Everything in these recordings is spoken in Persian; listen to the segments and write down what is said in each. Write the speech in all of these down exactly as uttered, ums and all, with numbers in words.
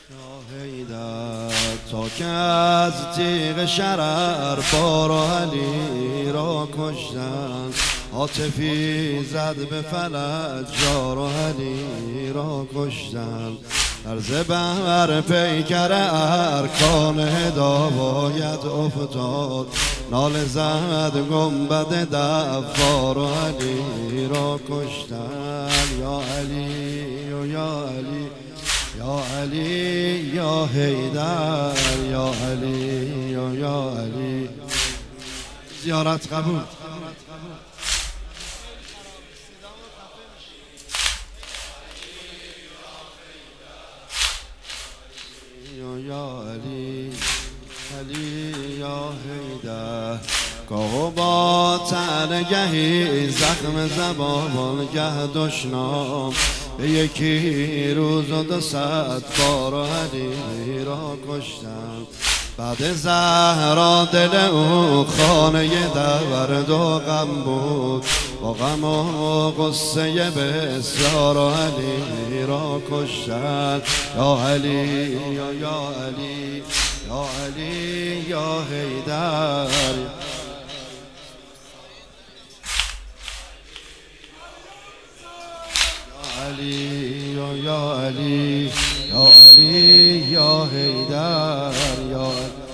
تا که از تیغ شرر بار و علی را کشتن، عاطفی زد به فلک جار و علی را کشتن. عرض بر پیکر ارکان هدایت افتاد، ناله زد گنبد دفار و علی را کشتن. یا علی و یا علی یا علی یا حیدر، یا علی یا یا علی. زیارت قبول. یا یا علی علی یا حیدر. گاه با تنگهی زخم زبان گه دشنام، به یکی روز و دو صد بار علی را کشتن. بعد زهرا دل او خانه درد و غم بود، با غم و غصه بسیار علی را کشتن. یا علی یا یا علی یا علی یا حیدر. علی یا یا علی یا علی یا حیدر. یا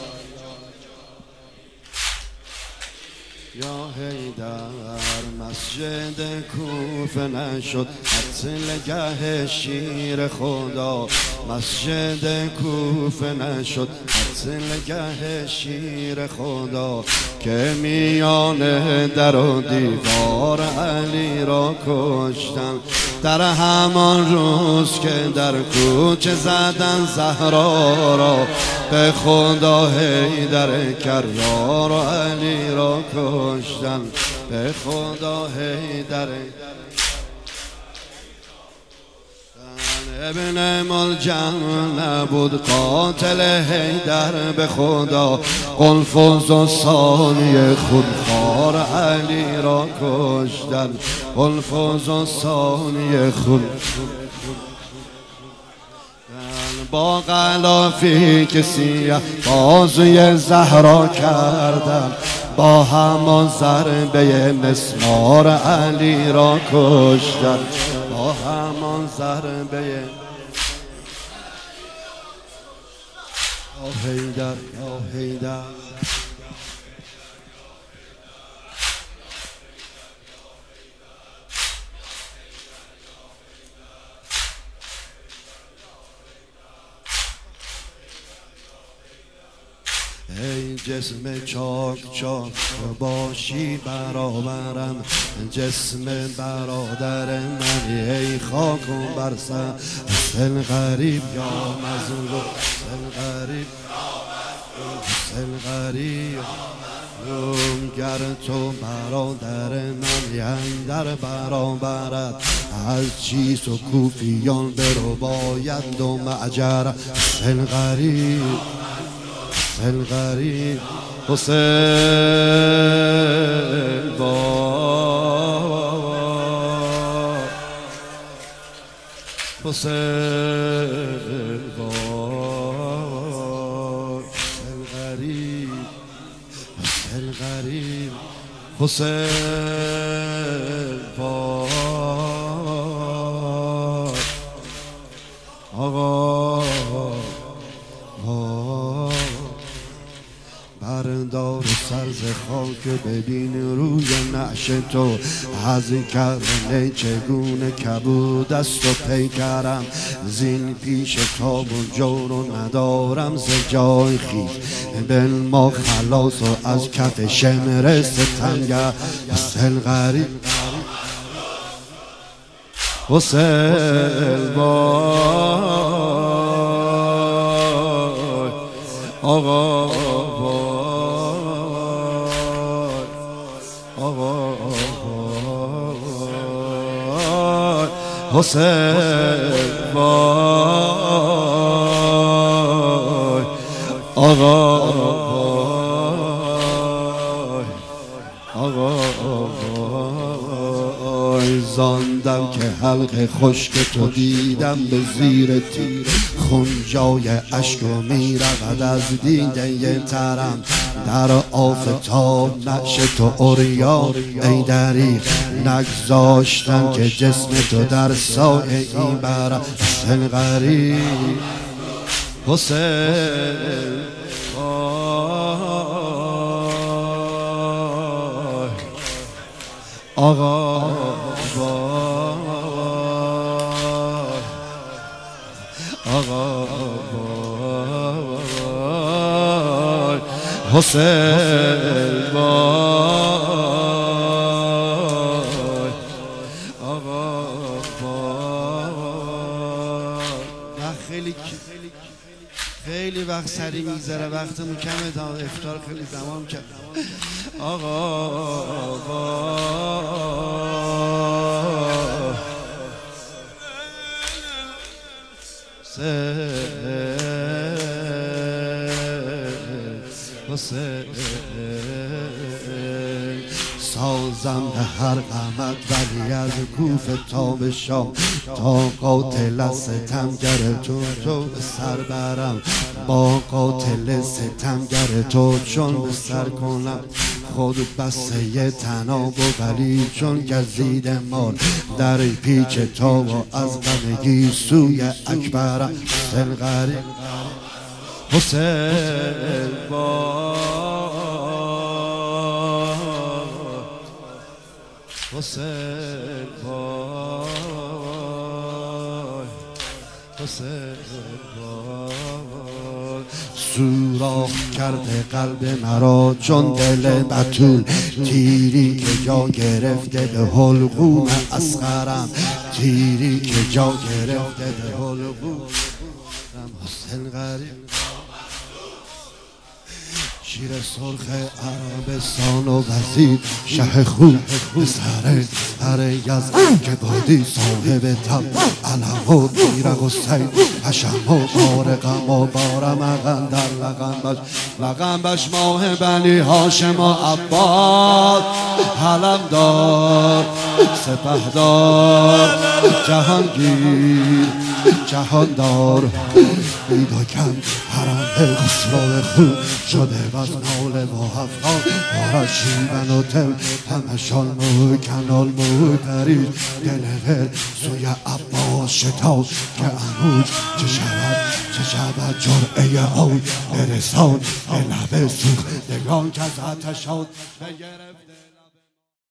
یا حیدر. مسجد کوفه نشد قتلگه شیر خدا، مسجد کوفه نشد قتلگه شیر خدا، که میان در و دیوار علی را کشتن. در همان روز که در کوچه زدن زهرا را، به خدا حیدر کرار و علی را کشتن. به خدا حیدر ابن ملجم نبود قاتل حیدر، به خدا قلفز و ثانی خونخوار علی را کشتن. قلفز و ثانی خون با غلافی که سیه بازوی زهرا کردن، با همان ضربه مسمار علی را کشتن. با همان ضربه یا حیدر یا حیدر. ای جسم چاک چاک باشی برابرم، جسم برادر من ای خاک و برسم. سل غریب یا مظلوم، سل غریب سل غریب گر تو برادر من یعنی در برابرت، از چیز و کوفیان برو باید و معجر. سل غریب سل غریب حسین با حسین با سل غریب سل غریب حسین با آقا بردار سرز خاک ببین روی نعش تو، از کرنه چگونه کبود است و پیکرم. زین پیش تاب و جور ندارم ز جای خیز، بل ما خلاص و از کف شمر ستنگر. سل غریب حسین وای آقا حسین وای آقا وای آقا وای. زاندم که حلق خشک تو دیدم به زیر تیر، خون جای عشق و می رود از دیده ترم. در آفتاب نقش تو عریان ای دریغ، نگذاشتن که جسم تو در سایه ای برم. حسین غریب حسین آقا آقا حسین وای آقا وای. خیلی خیلی وقت سری میگذره، وقتمون کمه تا افطار خیلی زمان کم. آقا حسین سازم به هر قامت ولی از کوفه تا به شام، تا قاتل ستمگر تو تو به سر برم. با قاتل ستمگر تو چون به سر کنم، خود بسته تناب و ولی چون گزید مال در پیچ تو و از غمگی سوی اکبرم. حسین غریب حسین با حسین با حسین با سوراخ کرده قلب مرا چون دل بتول، تیری که جا گرفته به حلقوم اصغرم، تیری که جا گرفته به حلقوم. حسین غریب شیر سرخ عربستان و وزیر شه خوب سر سر یزد که بودی صاحب تب علم و بیرق و سید حشم و بار غم و بار مغن در لغمبش لغمبش ماه بنی هاشم و عباد حلم دار سپه دار جهانگیر جهاندار پیدا کن حرم خسرو خوب شده و از ناله و افغان بارد شیون و تل همشان موی کنال موی پرید دلور سوی عباس شتاز که اموج چه شود چه شود جرعه آی برسان به لب سوختگان که از آتشان بگرفته